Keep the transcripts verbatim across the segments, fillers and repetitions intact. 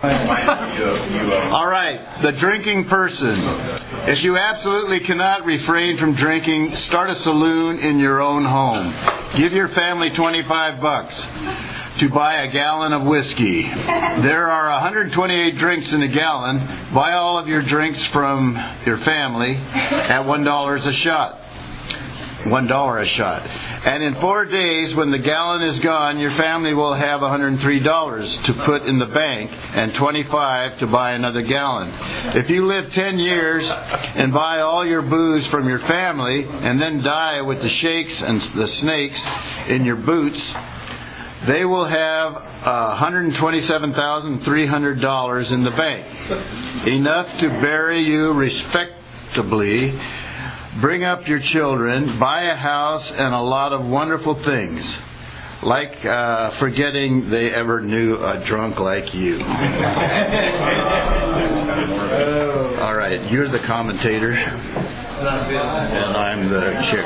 All right, the drinking person. If you absolutely cannot refrain from drinking, start a saloon in your own home. Give your family twenty-five bucks to buy a gallon of whiskey. There are one hundred twenty-eight drinks in a gallon. Buy all of your drinks from your family at one dollar a shot. One dollar a shot. And in four days, when the gallon is gone, your family will have one hundred three dollars to put in the bank and twenty-five dollars to buy another gallon. If you live ten years and buy all your booze from your family and then die with the shakes and the snakes in your boots, they will have uh, one hundred twenty-seven thousand three hundred dollars in the bank. Enough to bury you respectably, bring up your children, buy a house, and a lot of wonderful things, like uh, forgetting they ever knew a drunk like you. All right, you're the commentator, and I'm the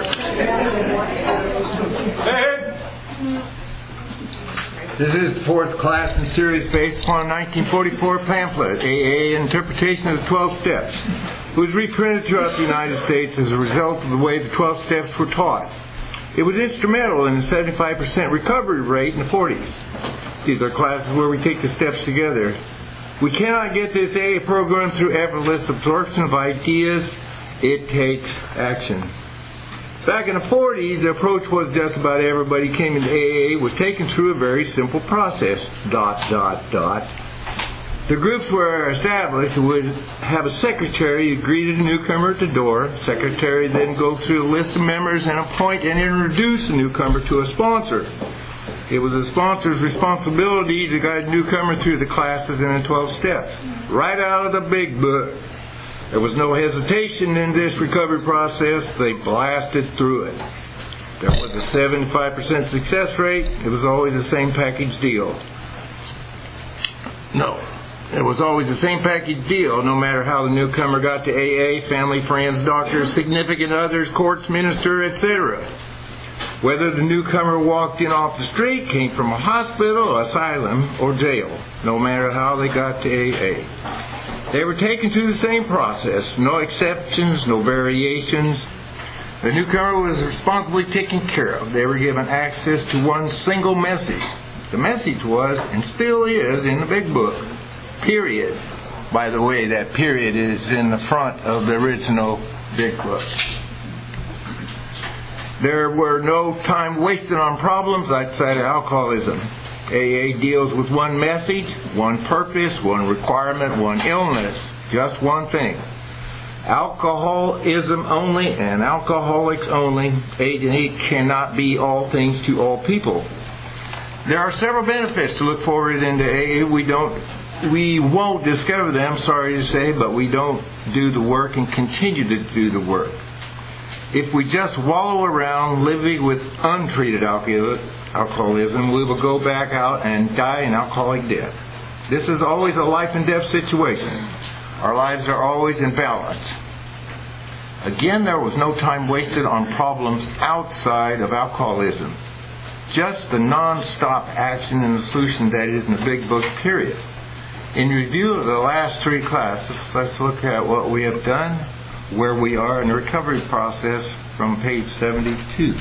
chairperson. This is the fourth class in the series based upon a nineteen forty-four pamphlet, A A Interpretation of the twelve Steps. It was reprinted throughout the United States as a result of the way the twelve Steps were taught. It was instrumental in the seventy-five percent recovery rate in the forties. These are classes where we take the steps together. We cannot get this A A program through effortless absorption of ideas. It takes action. Back in the forties, the approach was just about everybody came into A A was taken through a very simple process. Dot, dot, dot. The groups were established and would have a secretary who greeted a newcomer at the door. The secretary then go through a list of members and appoint and introduce a newcomer to a sponsor. It was the sponsor's responsibility to guide the newcomer through the classes in the twelve steps, right out of the big book. There was no hesitation in this recovery process. They blasted through it. There was a seventy-five percent success rate. It was always the same package deal. No. It was always the same package deal, no matter how the newcomer got to A A, family, friends, doctors, significant others, courts, minister, et cetera. Whether the newcomer walked in off the street, came from a hospital, asylum, or jail, no matter how they got to A A. They were taken through the same process, no exceptions, no variations. The newcomer was responsibly taken care of. They were given access to one single message. The message was, and still is, in the big book. Period. By the way, that period is in the front of the original big book. There were no time wasted on problems outside of alcoholism. A A deals with one message, one purpose, one requirement, one illness, just one thing. Alcoholism only and alcoholics only. A A cannot be all things to all people. There are several benefits to look forward into A A. We don't We won't discover them, sorry to say, but we don't do the work and continue to do the work. If we just wallow around living with untreated alcoholism, we will go back out and die an alcoholic death. This is always a life and death situation. Our lives are always in balance. Again, there was no time wasted on problems outside of alcoholism. Just the non-stop action and the solution that is in the big book, period. In review of the last three classes, let's look at what we have done, where we are in the recovery process from page seventy-two.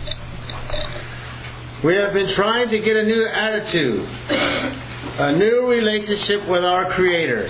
We have been trying to get a new attitude, a new relationship with our Creator.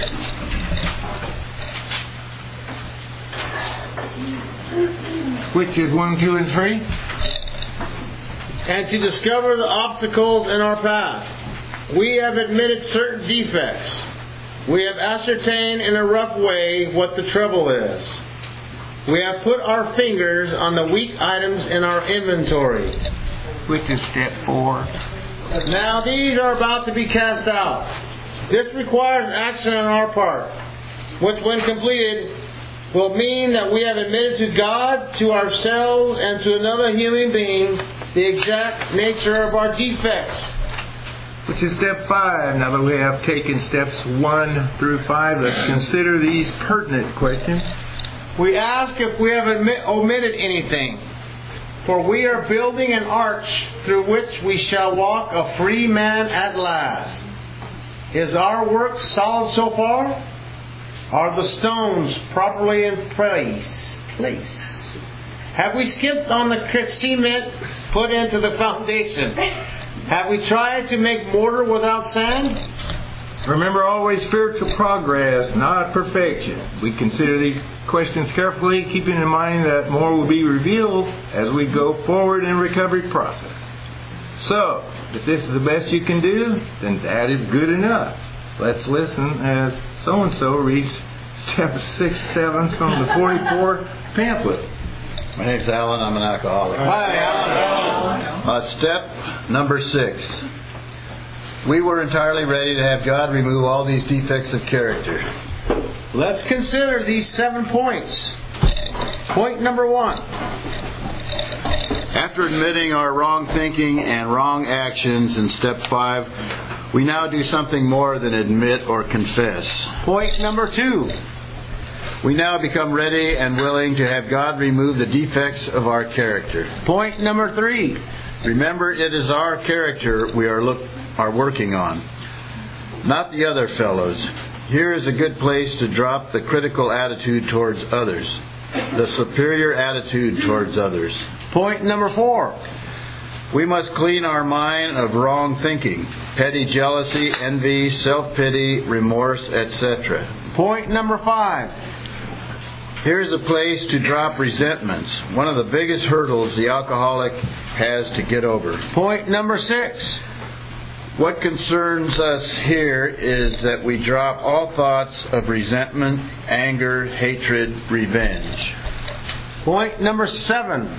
Which is one, two, and three? And to discover the obstacles in our path. We have admitted certain defects. We have ascertained in a rough way what the trouble is. We have put our fingers on the weak items in our inventory. Which is step four. Now these are about to be cast out. This requires action on our part, which when completed will mean that we have admitted to God, to ourselves, and to another human being the exact nature of our defects. Which is step five. Now that we have taken steps one through five, let's consider these pertinent questions. We ask if we have admit, omitted anything. For we are building an arch through which we shall walk a free man at last. Is our work solid so far? Are the stones properly in place? place? Have we skipped on the cement put into the foundation? Have we tried to make mortar without sand? Remember, always spiritual progress, not perfection. We consider these questions carefully, keeping in mind that more will be revealed as we go forward in the recovery process. So, if this is the best you can do, then that is good enough. Let's listen as so-and-so reads step six, seven from the forty-four pamphlet. My name's Alan. I'm an alcoholic. Hi, Alan. Uh, step number six. We were entirely ready to have God remove all these defects of character. Let's consider these seven points. Point number one. After admitting our wrong thinking and wrong actions in step five, we now do something more than admit or confess. Point number two. We now become ready and willing to have God remove the defects of our character. Point number three. Remember, it is our character we are look are working on, not the other fellows. Here is a good place to drop the critical attitude towards others, the superior attitude towards others. Point number four. We must clean our mind of wrong thinking, petty jealousy, envy, self-pity, remorse, et cetera. Point number five. Here's a place to drop resentments, one of the biggest hurdles the alcoholic has to get over. Point number six. What concerns us here is that we drop all thoughts of resentment, anger, hatred, revenge. Point number seven.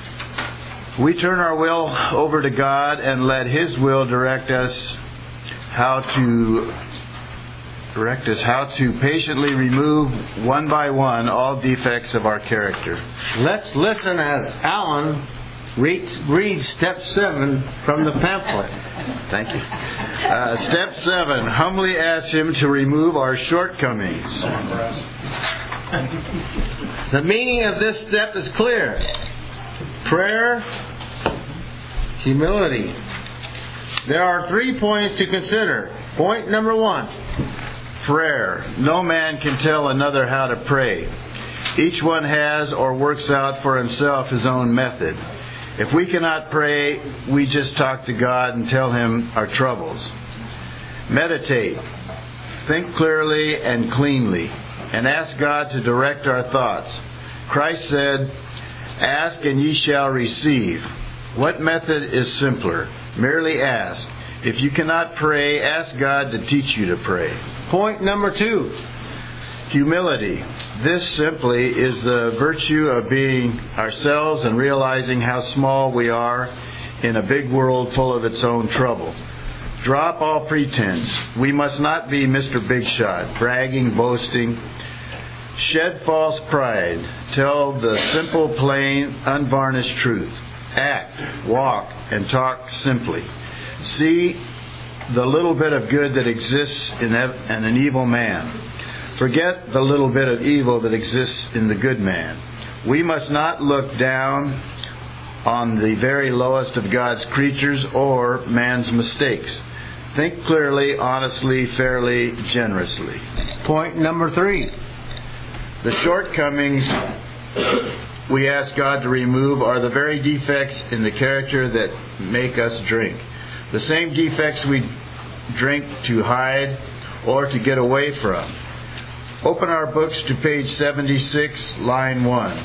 We turn our will over to God and let His will direct us how to direct us how to patiently remove one by one all defects of our character. Let's listen as Alan reads, reads step seven from the pamphlet. Thank you. Uh, step seven, humbly ask Him to remove our shortcomings. The meaning of this step is clear. Prayer, humility. There are three points to consider. Point number one. Prayer. No man can tell another how to pray. Each one has or works out for himself his own method. If we cannot pray, we just talk to God and tell Him our troubles. Meditate. Think clearly and cleanly, and ask God to direct our thoughts. Christ said, "Ask and ye shall receive." What method is simpler? Merely ask. If you cannot pray, ask God to teach you to pray. Point number two. Humility. This simply is the virtue of being ourselves and realizing how small we are in a big world full of its own trouble. Drop all pretense. We must not be Mister Big Shot, bragging, boasting. Shed false pride. Tell the simple, plain, unvarnished truth. Act, walk, and talk simply. See the little bit of good that exists in an evil man. Forget the little bit of evil that exists in the good man. We must not look down on the very lowest of God's creatures or man's mistakes. Think clearly, honestly, fairly, generously. Point number three. The shortcomings we ask God to remove are the very defects in the character that make us drink. The same defects we drink to hide or to get away from. Open our books to page seventy-six, line one.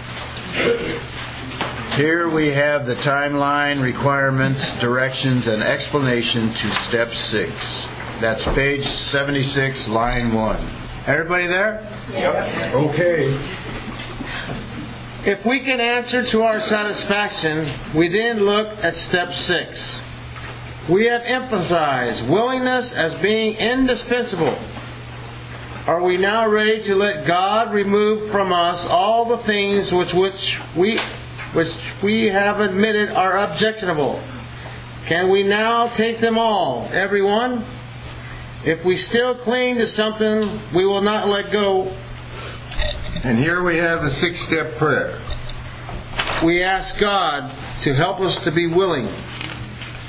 Here we have the timeline, requirements, directions, and explanation to step six. That's page seventy-six, line one. Everybody there? Yep. Okay. If we can answer to our satisfaction, we then look at step six. We have emphasized willingness as being indispensable. Are we now ready to let God remove from us all the things which which we which we have admitted are objectionable? Can we now take them all, everyone? If we still cling to something, we will not let go. And here we have the six-step prayer. We ask God to help us to be willing.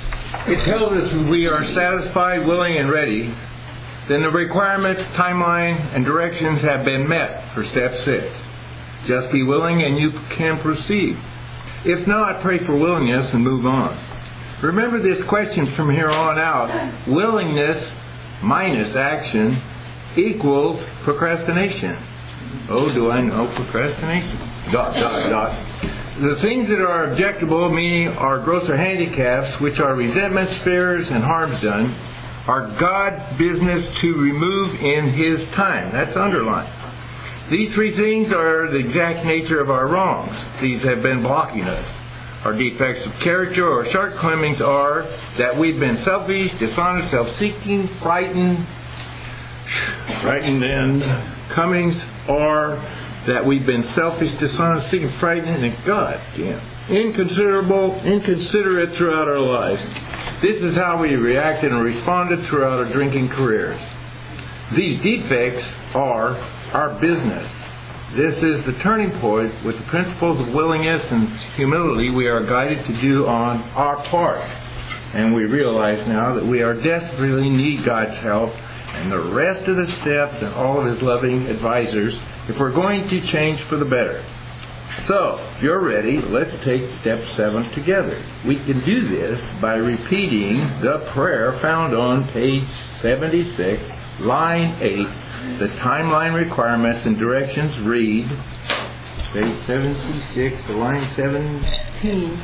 it tells us we are satisfied, willing, and ready, then the requirements, timeline, and directions have been met for step six. Just be willing and you can proceed. If not, pray for willingness and move on. Remember this question from here on out. Willingness minus action equals procrastination. Oh, do I know procrastination? Dot, dot, dot. The things that are objectable, meaning our grosser handicaps, which are resentments, fears, and harms done, are God's business to remove in His time. That's underlined. These three things are the exact nature of our wrongs. These have been blocking us. Our defects of character or shortcomings are that we've been selfish, dishonest, self-seeking, frightened, frightened and comings are that we've been selfish, dishonest, seeking, frightened, and God damn, inconsiderable, inconsiderate throughout our lives. This is how we reacted and responded throughout our drinking careers. These defects are our business. This is the turning point with the principles of willingness and humility we are guided to do on our part. And we realize now that we are desperately need God's help and the rest of the steps and all of His loving advisors if we're going to change for the better. So, if you're ready, let's take step seven together. We can do this by repeating the prayer found on page seventy-six, line eight. The timeline requirements and directions read, page seventy-six, line seventeen.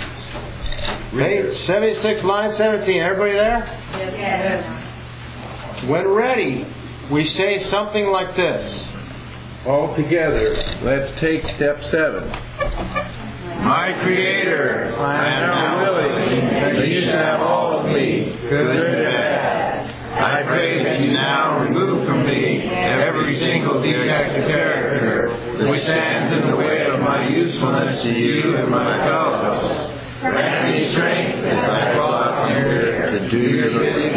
Page seventy-six, line seventeen. Everybody there? Yes. When ready, we say something like this. All together, let's take step seven. My Creator, I am now willing that you should have all of me, good and bad. I pray that you now remove from me every single defect of character which stands in the way of my usefulness to you and my fellows. Grant me strength as I go out here to do your bidding.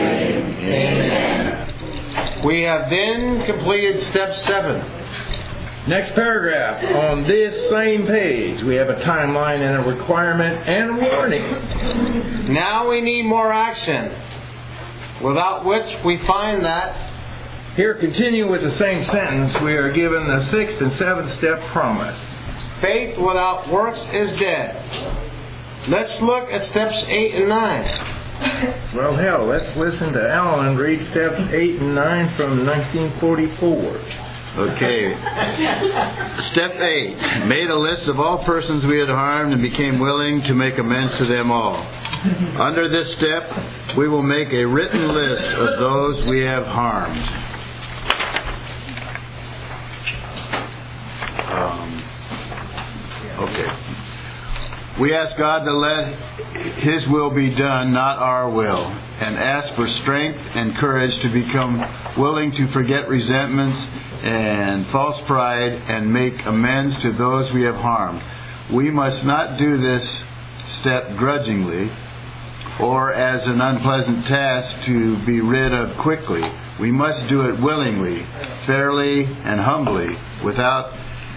Amen. We have then completed step seven. Next paragraph. On this same page, we have a timeline and a requirement and a warning. Now we need more action, without which we find that here, continue with the same sentence, we are given the sixth and seventh step promise. Faith without works is dead. Let's look at steps eight and nine. Well, hell, let's listen to Alan read steps eight and nine from nineteen forty-four. Okay. Step eight. Made a list of all persons we had harmed and became willing to make amends to them all. Under this step, we will make a written list of those we have harmed. Um, okay. We ask God to let His will be done, not our will, and ask for strength and courage to become willing to forget resentments and false pride and make amends to those we have harmed. We must not do this step grudgingly or as an unpleasant task to be rid of quickly. We must do it willingly, fairly, and humbly, without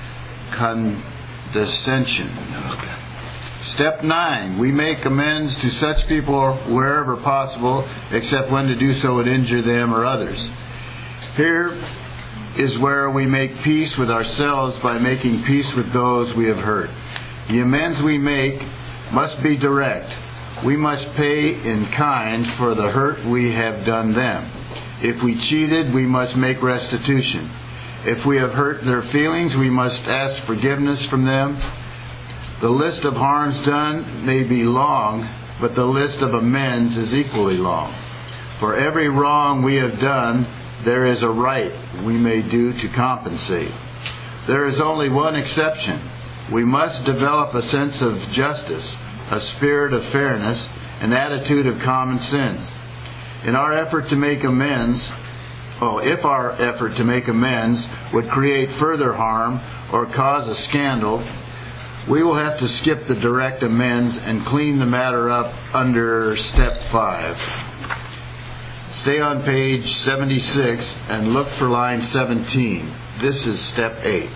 condescension. Step nine. We make amends to such people wherever possible, except when to do so would injure them or others. Here is where we make peace with ourselves by making peace with those we have hurt. The amends we make must be direct. We must pay in kind for the hurt we have done them. If we cheated, we must make restitution. If we have hurt their feelings, we must ask forgiveness from them. The list of harms done may be long, but the list of amends is equally long. For every wrong we have done, there is a right we may do to compensate. There is only one exception. We must develop a sense of justice, a spirit of fairness, an attitude of common sense. In our effort to make amends, oh, if our effort to make amends would create further harm or cause a scandal, we will have to skip the direct amends and clean the matter up under step five. Stay on page seventy-six and look for line seventeen. This is step eight.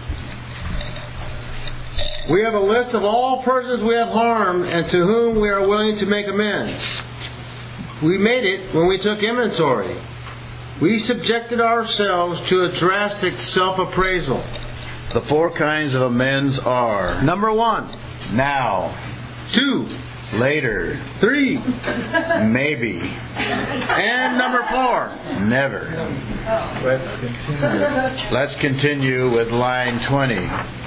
We have a list of all persons we have harmed and to whom we are willing to make amends. We made it when we took inventory. We subjected ourselves to a drastic self-appraisal. The four kinds of amends are: Number one, now, two, later, three, maybe, and number four, never. Let's continue. Let's continue with line twenty.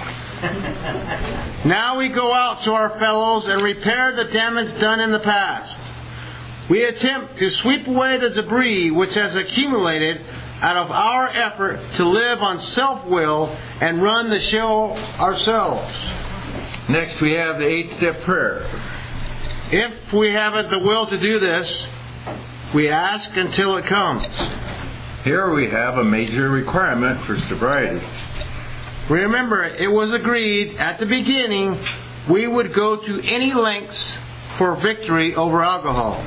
Now we go out to our fellows and repair the damage done in the past. We attempt to sweep away the debris which has accumulated out of our effort to live on self-will and run the show ourselves. Next we have the eight-step prayer. If we haven't the will to do this, we ask until it comes. Here we have a major requirement for sobriety. Remember, it was agreed at the beginning we would go to any lengths for victory over alcohol.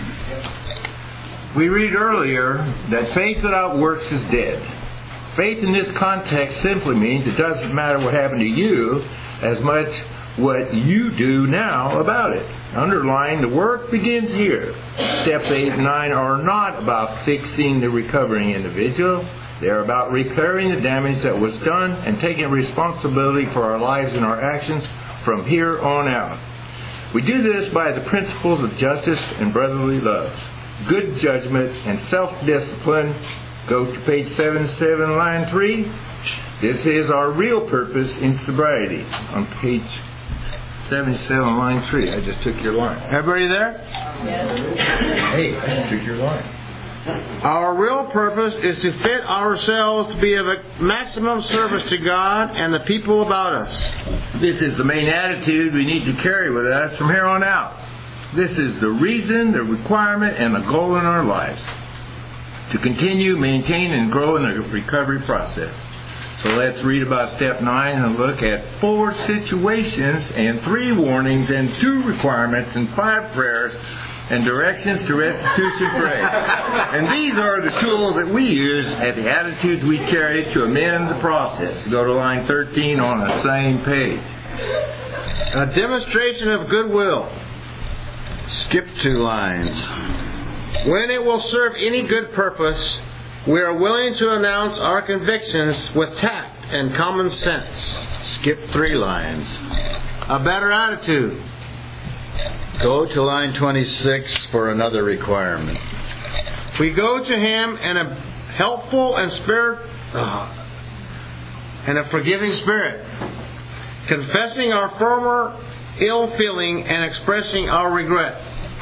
We read earlier that faith without works is dead. Faith in this context simply means it doesn't matter what happened to you as much what you do now about it. Underlying, the work begins here. Steps eight and nine are not about fixing the recovering individual. They are about repairing the damage that was done and taking responsibility for our lives and our actions from here on out. We do this by the principles of justice and brotherly love, good judgment, and self-discipline. Go to page seventy-seven, line three. This is our real purpose in sobriety. On page seventy-seven, line three. I just took your line. Everybody there? Hey, I just took your line. Our real purpose is to fit ourselves to be of a maximum service to God and the people about us. This is the main attitude we need to carry with us from here on out. This is the reason, the requirement, and the goal in our lives. To continue, maintain, and grow in the recovery process. So let's read about step nine and look at four situations and three warnings and two requirements and five prayers and directions to restitution prayer. And these are the tools that we use at the attitudes we carry to amend the process. Go to line thirteen on the same page. A demonstration of goodwill. Skip two lines. When it will serve any good purpose, we are willing to announce our convictions with tact and common sense. Skip three lines. A better attitude. Go to line twenty-six for another requirement. We go to Him in a helpful and spirit uh, and a forgiving spirit, confessing our former ill feeling and expressing our regret.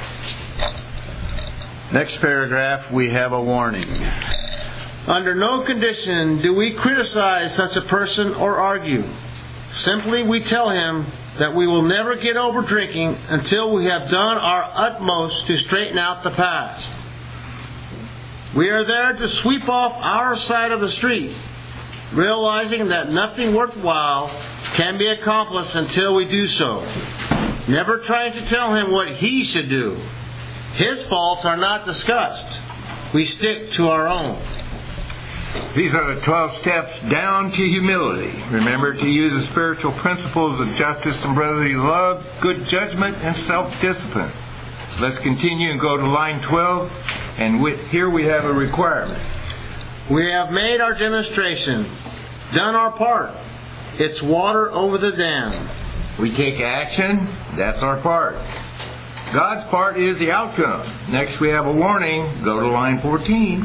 Next paragraph, we have a warning. Under no condition do we criticize such a person or argue. Simply we tell him that we will never get over drinking until we have done our utmost to straighten out the past. We are there to sweep off our side of the street, realizing that nothing worthwhile can be accomplished until we do so. Never trying to tell him what he should do. His faults are not discussed. We stick to our own. These are the twelve steps down to humility. Remember to use the spiritual principles of justice and brotherly love, good judgment, and self-discipline. Let's continue and go to line twelve. And with, here we have a requirement. We have made our demonstration, done our part. It's water over the dam. We take action. That's our part. God's part is the outcome. Next we have a warning. Go to line fourteen.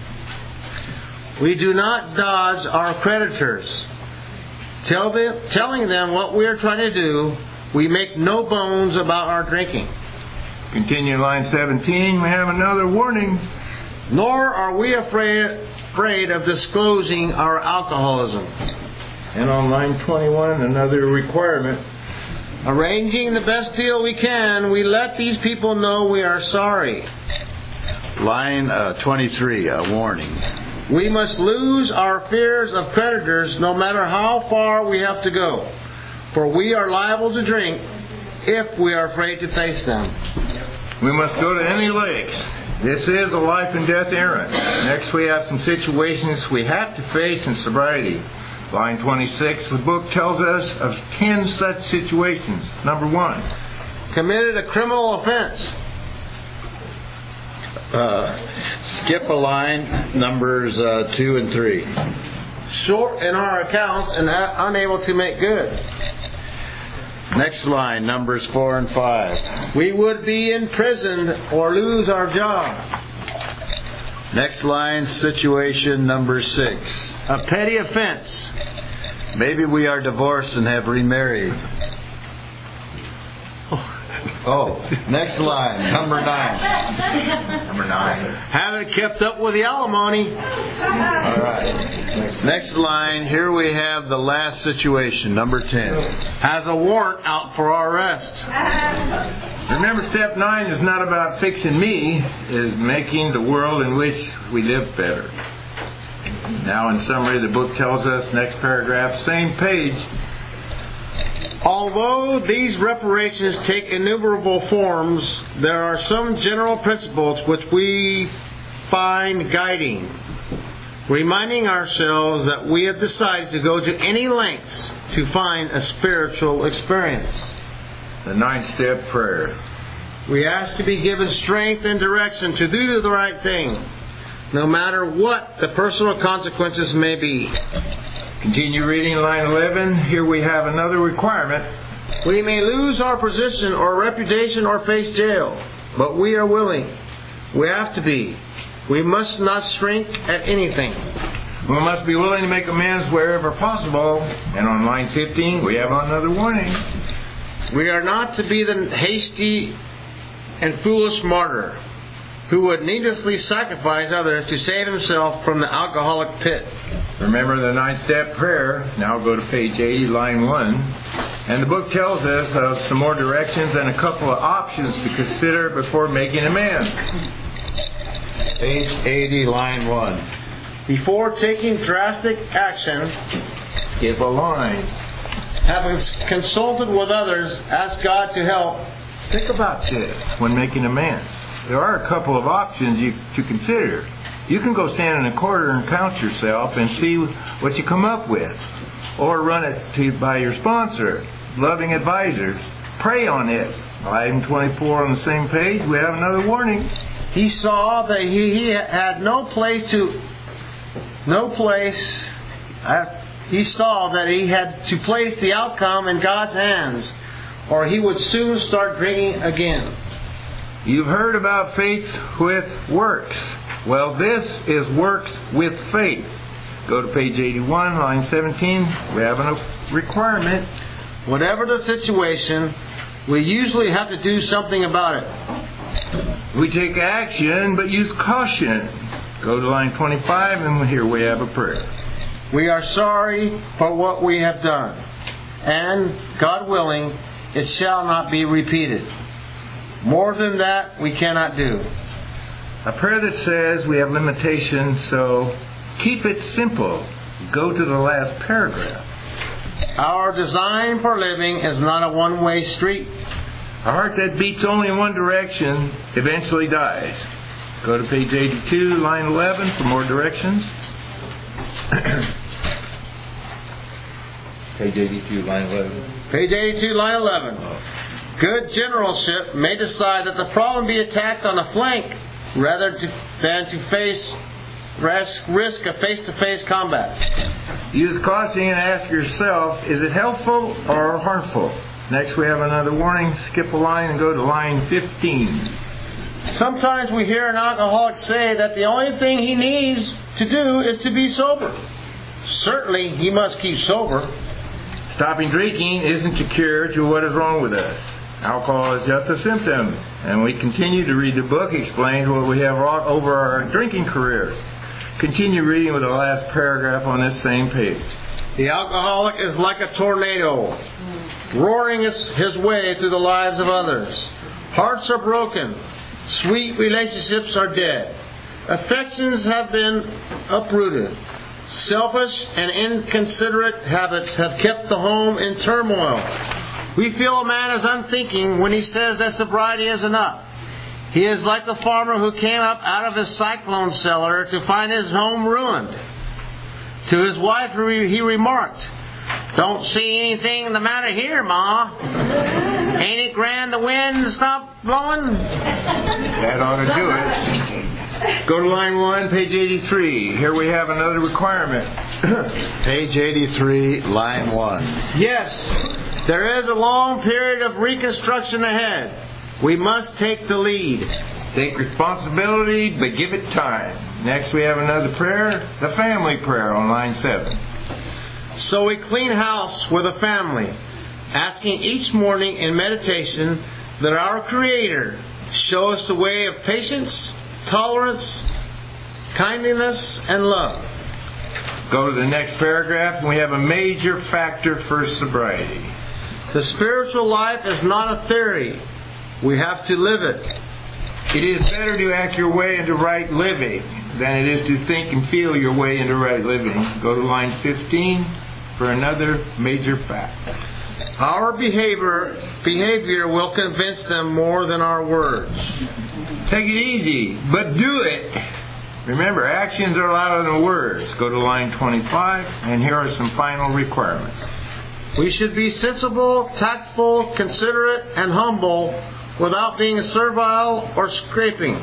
We do not dodge our creditors. Tell them, telling them what we are trying to do, we make no bones about our drinking. Continue line seventeen. We have another warning. Nor are we afraid, afraid of disclosing our alcoholism. And on line twenty-one, another requirement. Arranging the best deal we can, we let these people know we are sorry. Line uh, twenty-three, a warning. We must lose our fears of creditors no matter how far we have to go, for we are liable to drink if we are afraid to face them. We must go to any lengths. This is a life and death errand. Next we have some situations we have to face in sobriety. Line twenty-six, the book tells us of ten such situations. Number one. Committed a criminal offense. Uh, skip a line, numbers uh, two and three. Short in our accounts and unable to make good. Next line, numbers four and five. We would be imprisoned or lose our job. Next line, situation number six. A petty offense. Maybe we are divorced and have remarried. Oh, next line, number nine. Number nine. Haven't kept up with the alimony. All right. Next line, here we have the last situation, number ten. Has a warrant out for our arrest. Remember, step nine is not about fixing me, it is making the world in which we live better. Now, in summary, the book tells us, next paragraph, same page. Although these reparations take innumerable forms, there are some general principles which we find guiding, reminding ourselves that we have decided to go to any lengths to find a spiritual experience. The ninth-step prayer. We ask to be given strength and direction to do the right thing, no matter what the personal consequences may be. Continue reading line eleven. Here we have another requirement. We may lose our position or reputation or face jail, but we are willing. We have to be. We must not shrink at anything. We must be willing to make amends wherever possible. And on line fifteen, we have another warning. We are not to be the hasty and foolish martyr who would needlessly sacrifice others to save himself from the alcoholic pit. Remember the ninth-step prayer. Now go to page eighty, line one. And the book tells us of some more directions and a couple of options to consider before making amends. Page eighty, line one. Before taking drastic action, skip a line. Having consulted with others, ask God to help. Think about this when making amends. There are a couple of options you to consider. You can go stand in a corner and count yourself and see what you come up with. Or run it to by your sponsor, loving advisors. Pray on it. Item twenty-four on the same page, we have another warning. He saw that he, he had no place to, no place, uh, he saw that he had to place the outcome in God's hands, or he would soon start drinking again. You've heard about faith with works. Well, this is works with faith. Go to page eighty-one, line seventeen. We have a requirement. Whatever the situation, we usually have to do something about it. We take action, but use caution. Go to line twenty-five, and here we have a prayer. We are sorry for what we have done, and, God willing, it shall not be repeated. More than that, we cannot do. A prayer that says we have limitations, so keep it simple. Go to the last paragraph. Our design for living is not a one-way street. A heart that beats only in one direction eventually dies. Go to page eighty-two, line eleven for more directions. Page eighty-two, line eleven. Page eighty-two, line eleven. Good generalship may decide that the problem be attacked on a flank rather to, than to face risk, risk a face-to-face combat. Use caution and ask yourself, is it helpful or harmful? Next we have another warning. Skip a line and go to line fifteen. Sometimes we hear an alcoholic say that the only thing he needs to do is to be sober. Certainly he must keep sober. Stopping drinking isn't a cure to what is wrong with us. Alcohol is just a symptom. And we continue to read the book, explains what we have wrought over our drinking careers. Continue reading with the last paragraph on this same page. The alcoholic is like a tornado, roaring his, his way through the lives of others. Hearts are broken. Sweet relationships are dead. Affections have been uprooted. Selfish and inconsiderate habits have kept the home in turmoil. We feel a man is unthinking when he says that sobriety is enough. He is like the farmer who came up out of his cyclone cellar to find his home ruined. To his wife he remarked, "Don't see anything the matter here, Ma. Ain't it grand the wind stopped blowing?" That ought to do it. Go to line one, page eighty-three. Here we have another requirement. Page eighty-three, line one. Yes, there is a long period of reconstruction ahead. We must take the lead. Take responsibility, but give it time. Next we have another prayer, the family prayer on line seven. So we clean house with a family, asking each morning in meditation that our Creator show us the way of patience, tolerance, kindliness, and love. Go to the next paragraph, and we have a major factor for sobriety. The spiritual life is not a theory. We have to live it. It is better to act your way into right living than it is to think and feel your way into right living. Go to line fifteen for another major fact. Our behavior behavior will convince them more than our words. Take it easy, but do it. Remember, actions are louder than words. Go to line twenty-five, and here are some final requirements. We should be sensible, tactful, considerate, and humble without being servile or scraping.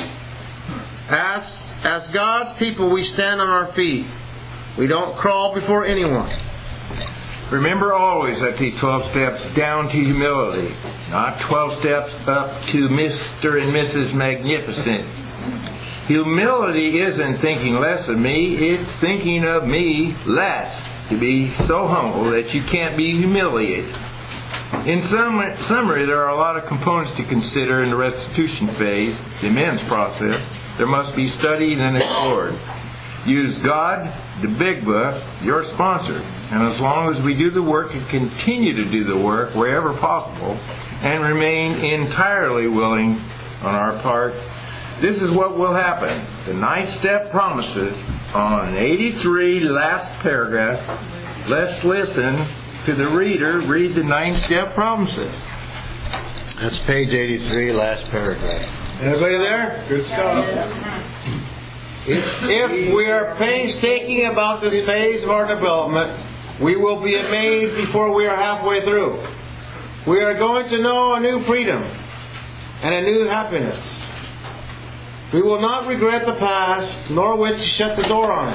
As, as God's people, we stand on our feet. We don't crawl before anyone. Remember always that these twelve steps down to humility, not twelve steps up to Mister and Missus Magnificent. Humility isn't thinking less of me, it's thinking of me less. To be so humble that you can't be humiliated. In sum, summary, there are a lot of components to consider in the restitution phase, the amends process. There must be studied and explored. Use God, the Big Book, your sponsor. And as long as we do the work and continue to do the work wherever possible and remain entirely willing on our part, this is what will happen. The ninth step promises on eighty-three, last paragraph. Let's listen to the reader read the ninth step promises. That's page eighty-three, last paragraph. Everybody there? Good stuff. If, if we are painstaking about this phase of our development, we will be amazed before we are halfway through. We are going to know a new freedom and a new happiness. We will not regret the past, nor wish to shut the door on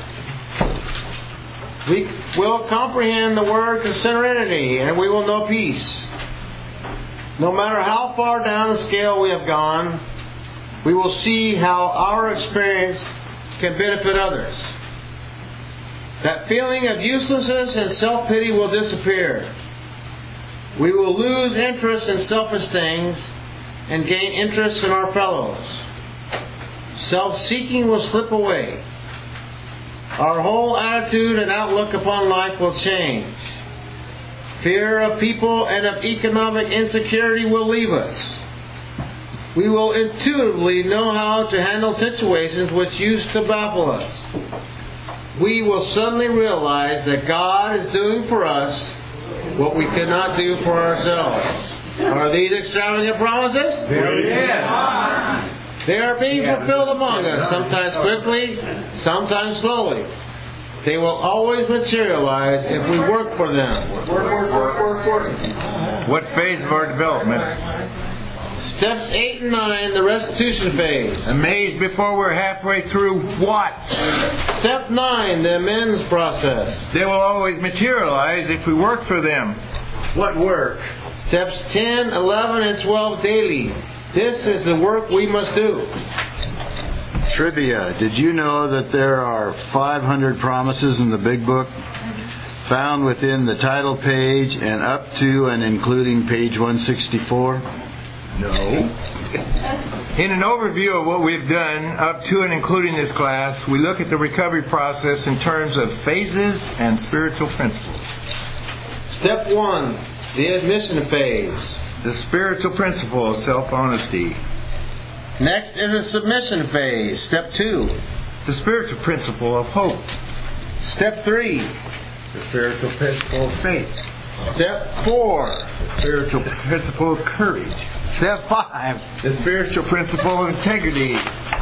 it. We will comprehend the word serenity, and we will know peace. No matter how far down the scale we have gone, we will see how our experience can benefit others. That feeling of uselessness and self-pity will disappear. We will lose interest in selfish things and gain interest in our fellows. Self-seeking will slip away. Our whole attitude and outlook upon life will change. Fear of people and of economic insecurity will leave us. We will intuitively know how to handle situations which used to baffle us. We will suddenly realize that God is doing for us what we could not do for ourselves. Are these extravagant promises? Yes. They are being fulfilled among us, sometimes quickly, sometimes slowly. They will always materialize if we work for them. Work, work, work, work, work. What phase of our development? Steps eight and nine, the restitution phase. Amazed before we're halfway through what? Step nine, the amends process. They will always materialize if we work for them. What work? Steps ten, eleven, and twelve daily. This is the work we must do. Trivia. Did you know that there are five hundred promises in the Big Book found within the title page and up to and including page one sixty-four? No. In an overview of what we've done up to and including this class, we look at the recovery process in terms of phases and spiritual principles. Step one, the admission phase. The spiritual principle of self-honesty. Next is the submission phase. Step two. The spiritual principle of hope. Step three. The spiritual principle of faith. Step four. The spiritual principle of courage. Step five. The spiritual principle of integrity.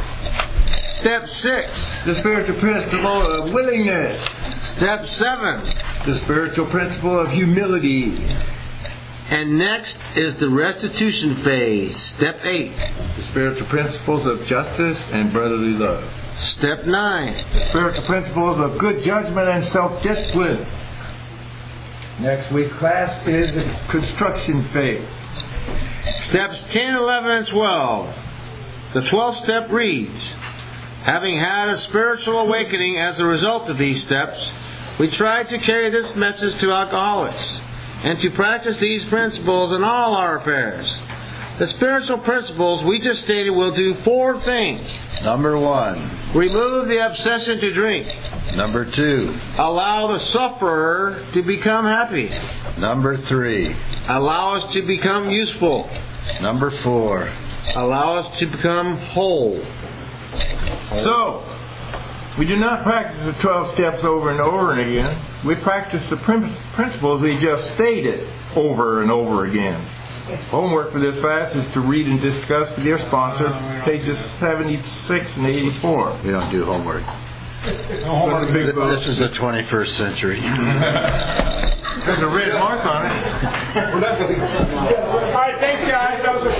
Step six. The spiritual principle of willingness. Step seven. The spiritual principle of humility. And next is the restitution phase, step eight. The spiritual principles of justice and brotherly love. Step nine. The spiritual principles of good judgment and self-discipline. Next week's class is the construction phase. Steps ten, eleven, and twelve. The twelfth step reads, having had a spiritual awakening as a result of these steps, we try to carry this message to alcoholics and to practice these principles in all our affairs. The spiritual principles we just stated will do four things. Number one. Remove the obsession to drink. Number two. Allow the sufferer to become happy. Number three. Allow us to become useful. Number four. Allow us to become whole. So, we do not practice the twelve steps over and over and again. We practice the prin- principles we just stated over and over again. Homework for this fast is to read and discuss with your sponsor pages seventy-six and eighty-four. We don't do homework. No big Th- book. This is the twenty-first century. There's a red mark on it. All right, thanks guys. That was a